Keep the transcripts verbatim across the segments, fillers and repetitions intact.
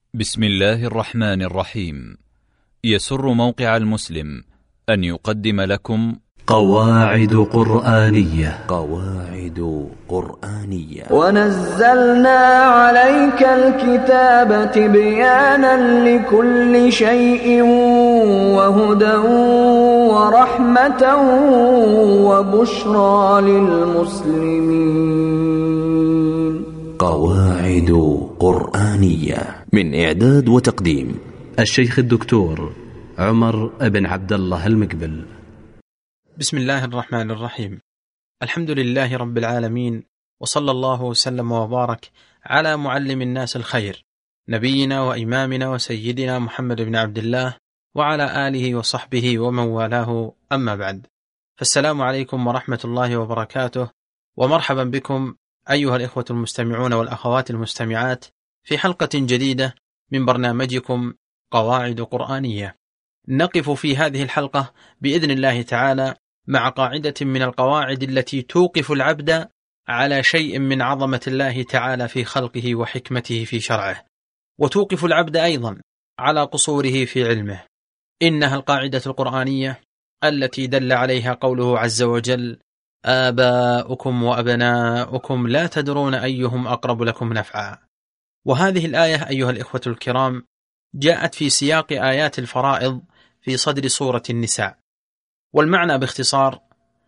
بسم الله الرحمن الرحيم. يسر موقع المسلم أن يقدم لكم قواعد قرآنية قواعد قرآنية ونزلنا عليك الكتاب تبيانا لكل شيء وهدى ورحمة وبشرى للمسلمين. قواعد قرآنية من إعداد وتقديم الشيخ الدكتور عمر بن عبد الله المقبل. بسم الله الرحمن الرحيم. الحمد لله رب العالمين، وصلى الله وسلم وبارك على معلم الناس الخير، نبينا وإمامنا وسيدنا محمد بن عبد الله وعلى آله وصحبه ومن والاه، أما بعد، فالسلام عليكم ورحمة الله وبركاته، ومرحبا بكم أيها الإخوة المستمعون والأخوات المستمعات في حلقة جديدة من برنامجكم قواعد قرآنية. نقف في هذه الحلقة بإذن الله تعالى مع قاعدة من القواعد التي توقف العبد على شيء من عظمة الله تعالى في خلقه وحكمته في شرعه، وتوقف العبد أيضا على قصوره في علمه. إنها القاعدة القرآنية التي دل عليها قوله عز وجل: آباؤكم وأبناؤكم لا تدرون أيهم أقرب لكم نفعا. وهذه الآية أيها الإخوة الكرام جاءت في سياق آيات الفرائض في صدر سورة النساء، والمعنى باختصار: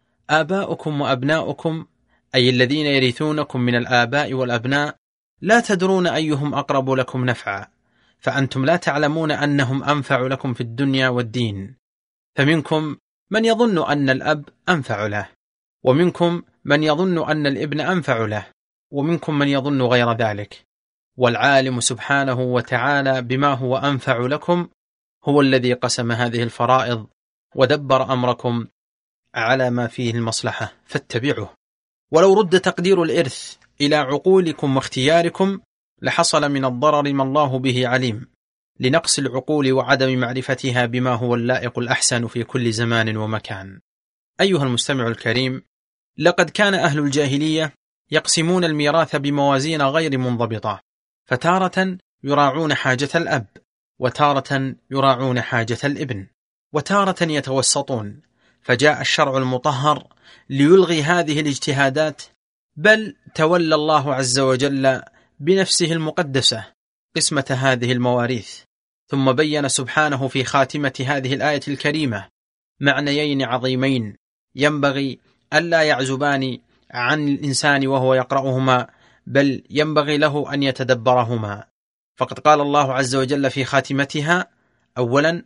آباؤكم وأبناؤكم، أي الذين يرثونكم من الآباء والأبناء، لا تدرون أيهم أقرب لكم نفعا، فأنتم لا تعلمون أنهم أنفع لكم في الدنيا والدين، فمنكم من يظن أن الأب أنفع له، ومنكم من يظن أن الابن أنفع له، ومنكم من يظن غير ذلك. والعالم سبحانه وتعالى بما هو أنفع لكم هو الذي قسم هذه الفرائض ودبر أمركم على ما فيه المصلحة، فاتبعوه. ولو رد تقدير الإرث إلى عقولكم واختياركم لحصل من الضرر ما الله به عليم، لنقص العقول وعدم معرفتها بما هو اللائق الأحسن في كل زمان ومكان. أيها المستمع الكريم، لقد كان أهل الجاهلية يقسمون الميراث بموازين غير منضبطة، فتارة يراعون حاجة الأب، وتارة يراعون حاجة الابن، وتارة يتوسطون، فجاء الشرع المطهر ليلغي هذه الاجتهادات، بل تولى الله عز وجل بنفسه المقدسة قسمة هذه المواريث، ثم بين سبحانه في خاتمة هذه الآية الكريمة معنيين عظيمين ينبغي ألا يعزبان عن الإنسان وهو يقرأهما، بل ينبغي له أن يتدبرهما. فقد قال الله عز وجل في خاتمتها: أولا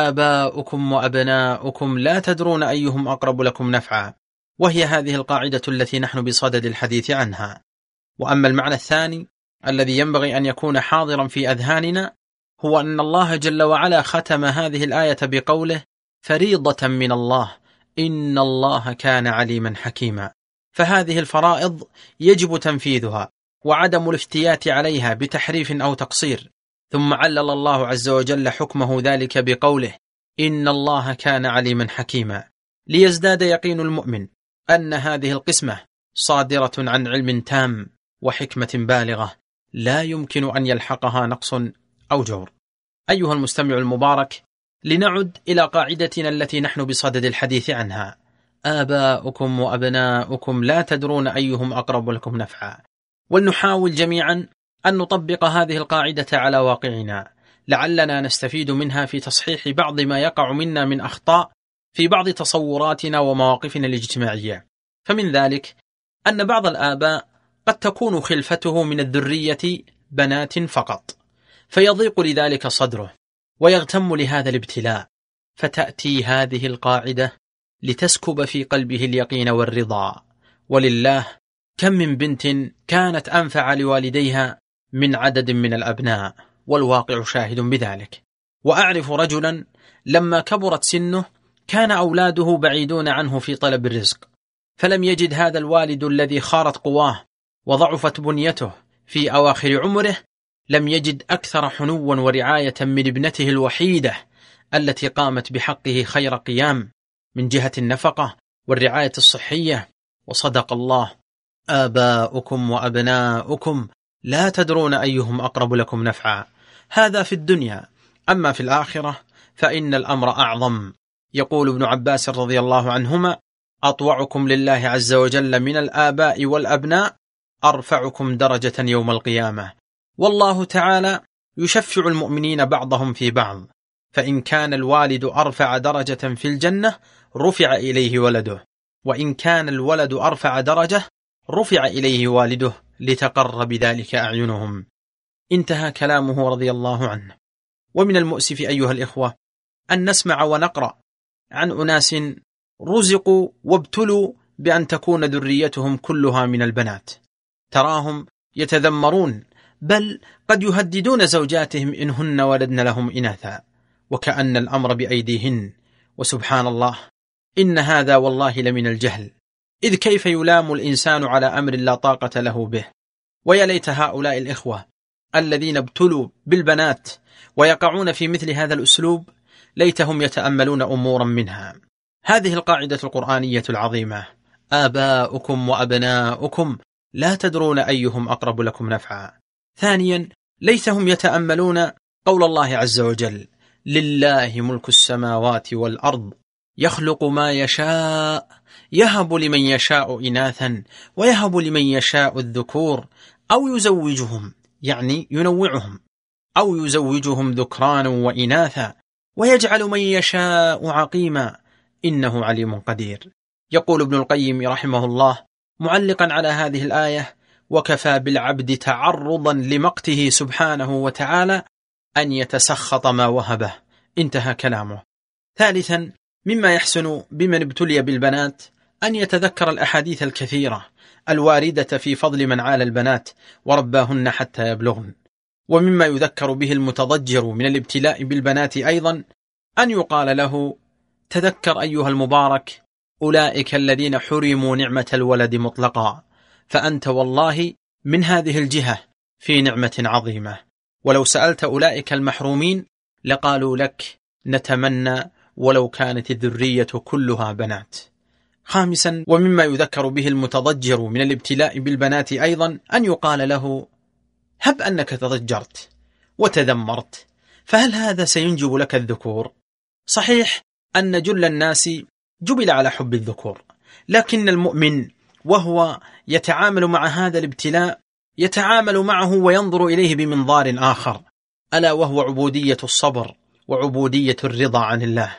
آباؤكم وأبناؤكم لا تدرون أيهم أقرب لكم نفعا، وهي هذه القاعدة التي نحن بصدد الحديث عنها. وأما المعنى الثاني الذي ينبغي أن يكون حاضرا في أذهاننا هو أن الله جل وعلا ختم هذه الآية بقوله: فريضة من الله إن الله كان عليما حكيما. فهذه الفرائض يجب تنفيذها وعدم الافتيات عليها بتحريف أو تقصير. ثم علل الله عز وجل حكمه ذلك بقوله: إن الله كان عليما حكيما، ليزداد يقين المؤمن أن هذه القسمة صادرة عن علم تام وحكمة بالغة لا يمكن أن يلحقها نقص أو جور. أيها المستمع المبارك، لنعد إلى قاعدتنا التي نحن بصدد الحديث عنها: آباؤكم وأبناؤكم لا تدرون أيهم أقرب لكم نفعا. ولنحاول جميعا أن نطبق هذه القاعدة على واقعنا، لعلنا نستفيد منها في تصحيح بعض ما يقع منا من أخطاء في بعض تصوراتنا ومواقفنا الاجتماعية. فمن ذلك أن بعض الآباء قد تكون خلفته من الذرية بنات فقط، فيضيق لذلك صدره ويغتم لهذا الابتلاء، فتأتي هذه القاعدة لتسكب في قلبه اليقين والرضا. ولله كم من بنت كانت أنفع لوالديها من عدد من الأبناء، والواقع شاهد بذلك. وأعرف رجلا لما كبرت سنه كان أولاده بعيدون عنه في طلب الرزق، فلم يجد هذا الوالد الذي خارت قواه وضعفت بنيته في أواخر عمره، لم يجد أكثر حنوا ورعاية من ابنته الوحيدة التي قامت بحقه خير قيام من جهة النفقة والرعاية الصحية. وصدق الله: آباؤكم وأبناؤكم لا تدرون أيهم أقرب لكم نفعا. هذا في الدنيا، أما في الآخرة فإن الأمر أعظم. يقول ابن عباس رضي الله عنهما: أطوعكم لله عز وجل من الآباء والأبناء أرفعكم درجة يوم القيامة. والله تعالى يشفع المؤمنين بعضهم في بعض، فإن كان الوالد أرفع درجة في الجنة رفع إليه ولده، وإن كان الولد أرفع درجة رفع إليه والده لتقر بذلك أعينهم. انتهى كلامه رضي الله عنه. ومن المؤسف أيها الإخوة أن نسمع ونقرأ عن أناس رزقوا وابتلوا بأن تكون ذريتهم كلها من البنات، تراهم يتذمرون، بل قد يهددون زوجاتهم إنهن ولدن لهم إناثا، وكأن الأمر بأيديهن. وسبحان الله، إن هذا والله لمن الجهل، إذ كيف يلام الإنسان على أمر لا طاقة له به. ويا ليت هؤلاء الإخوة الذين ابتلوا بالبنات ويقعون في مثل هذا الأسلوب ليتهم يتأملون أمورا منها. هذه القاعدة القرآنية العظيمة: آباؤكم وأبناؤكم لا تدرون أيهم أقرب لكم نفعا. ثانيا، ليتهم يتأملون قول الله عز وجل: لله ملك السماوات والأرض يخلق ما يشاء يهب لمن يشاء إناثا ويهب لمن يشاء الذكور أو يزوجهم، يعني ينوعهم، أو يزوجهم ذكرانا وإناثا ويجعل من يشاء عقيما إنه عليم قدير. يقول ابن القيم رحمه الله معلقا على هذه الآية: وكفى بالعبد تعرضا لمقته سبحانه وتعالى أن يتسخط ما وهبه. انتهى كلامه. ثالثا، مما يحسن بمن ابتلي بالبنات أن يتذكر الأحاديث الكثيرة الواردة في فضل من عال البنات ورباهن حتى يبلغن. ومما يذكر به المتضجر من الابتلاء بالبنات أيضا أن يقال له: تذكر أيها المبارك أولئك الذين حرموا نعمة الولد مطلقا، فأنت والله من هذه الجهة في نعمة عظيمة. ولو سألت أولئك المحرومين لقالوا لك: نتمنى ولو كانت الذرية كلها بنات. خامسا، ومما يذكر به المتضجر من الابتلاء بالبنات أيضا أن يقال له: هب أنك تضجرت وتذمرت، فهل هذا سينجب لك الذكور؟ صحيح أن جل الناس جبل على حب الذكور، لكن المؤمن وهو يتعامل مع هذا الابتلاء يتعامل معه وينظر إليه بمنظار آخر، ألا وهو عبودية الصبر وعبودية الرضا عن الله.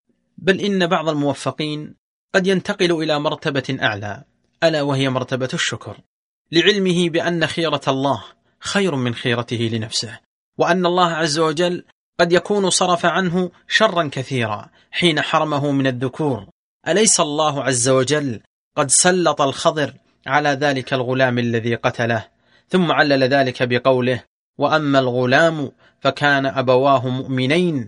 بل إن بعض الموفقين قد ينتقل إلى مرتبة أعلى، ألا وهي مرتبة الشكر، لعلمه بأن خيرة الله خير من خيرته لنفسه، وأن الله عز وجل قد يكون صرف عنه شرا كثيرا حين حرمه من الذكور. أليس الله عز وجل قد سلط الخضر على ذلك الغلام الذي قتله، ثم علل ذلك بقوله: وأما الغلام فكان أبواه مؤمنين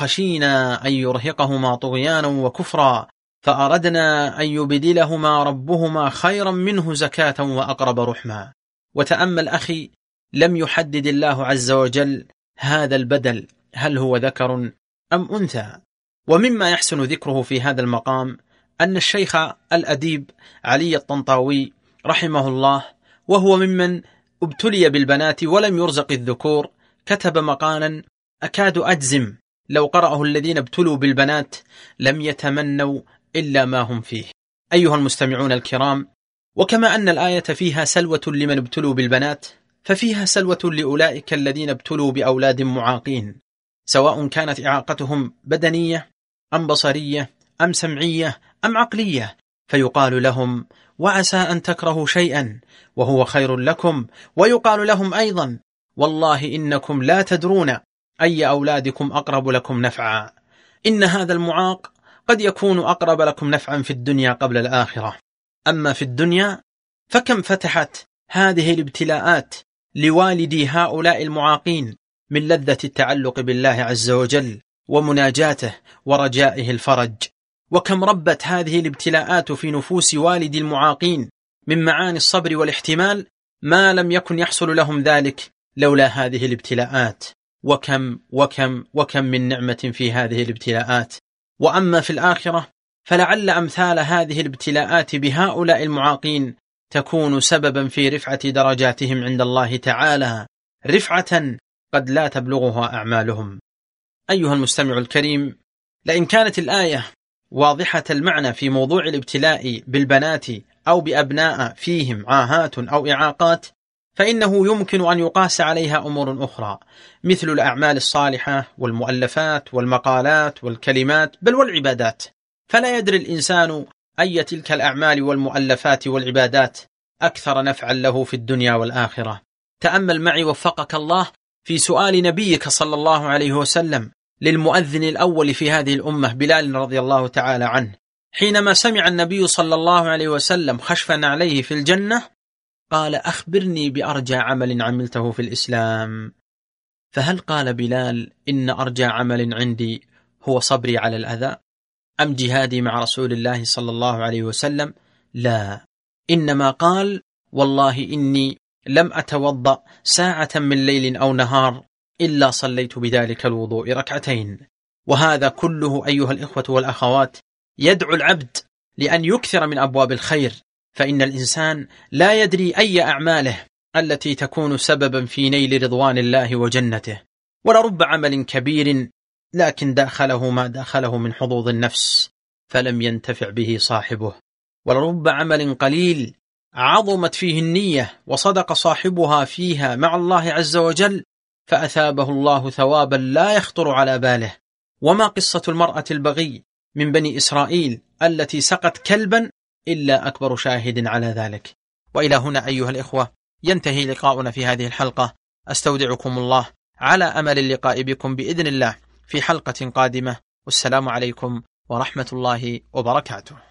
فخشينا أن يرهقهما طغيانا وكفرا فأردنا أن يبدلهما ربهما خيرا منه زكاة وأقرب رحما. وتأمل أخي، لم يحدد الله عز وجل هذا البدل هل هو ذكر أم أنثى. ومما يحسن ذكره في هذا المقام أن الشيخ الأديب علي الطنطاوي رحمه الله، وهو ممن ابتلي بالبنات ولم يرزق الذكور، كتب مقالا أكاد أجزم لو قرأه الذين ابتلوا بالبنات لم يتمنوا إلا ما هم فيه. أيها المستمعون الكرام، وكما أن الآية فيها سلوة لمن ابتلوا بالبنات، ففيها سلوة لأولئك الذين ابتلوا بأولاد معاقين، سواء كانت إعاقتهم بدنية أم بصرية أم سمعية أم عقلية، فيقال لهم: وعسى أن تكرهوا شيئا وهو خير لكم، ويقال لهم أيضا: والله إنكم لا تدرون أي أولادكم أقرب لكم نفعا. إن هذا المعاق قد يكون أقرب لكم نفعا في الدنيا قبل الآخرة. أما في الدنيا فكم فتحت هذه الابتلاءات لوالدي هؤلاء المعاقين من لذة التعلق بالله عز وجل ومناجاته ورجائه الفرج، وكم ربت هذه الابتلاءات في نفوس والدي المعاقين من معاني الصبر والاحتمال ما لم يكن يحصل لهم ذلك لولا هذه الابتلاءات. وكم وكم وكم من نعمة في هذه الابتلاءات. وأما في الآخرة فلعل أمثال هذه الابتلاءات بهؤلاء المعاقين تكون سببا في رفعة درجاتهم عند الله تعالى، رفعة قد لا تبلغها أعمالهم. أيها المستمع الكريم، لئن كانت الآية واضحة المعنى في موضوع الابتلاء بالبنات أو بأبناء فيهم عاهات أو إعاقات، فإنه يمكن أن يقاس عليها أمور أخرى مثل الأعمال الصالحة والمؤلفات والمقالات والكلمات بل والعبادات، فلا يدري الإنسان أي تلك الأعمال والمؤلفات والعبادات أكثر نفعا له في الدنيا والآخرة. تأمل معي وفقك الله في سؤال نبيك صلى الله عليه وسلم للمؤذن الأول في هذه الأمة بلال رضي الله تعالى عنه، حينما سمع النبي صلى الله عليه وسلم خشفا عليه في الجنة قال: أخبرني بأرجى عمل عملته في الإسلام. فهل قال بلال: إن أرجى عمل عندي هو صبري على الأذى أم جهادي مع رسول الله صلى الله عليه وسلم؟ لا، إنما قال: والله إني لم أتوضأ ساعة من ليل أو نهار إلا صليت بذلك الوضوء ركعتين. وهذا كله أيها الإخوة والأخوات يدعو العبد لأن يكثر من أبواب الخير، فإن الإنسان لا يدري أي أعماله التي تكون سببا في نيل رضوان الله وجنته. ولرب عمل كبير لكن داخله ما داخله من حظوظ النفس فلم ينتفع به صاحبه، ولرب عمل قليل عظمت فيه النية وصدق صاحبها فيها مع الله عز وجل فأثابه الله ثوابا لا يخطر على باله. وما قصة المرأة البغي من بني إسرائيل التي سقت كلبا إلا أكبر شاهد على ذلك. وإلى هنا أيها الإخوة ينتهي لقاؤنا في هذه الحلقة، أستودعكم الله على أمل اللقاء بكم بإذن الله في حلقة قادمة، والسلام عليكم ورحمة الله وبركاته.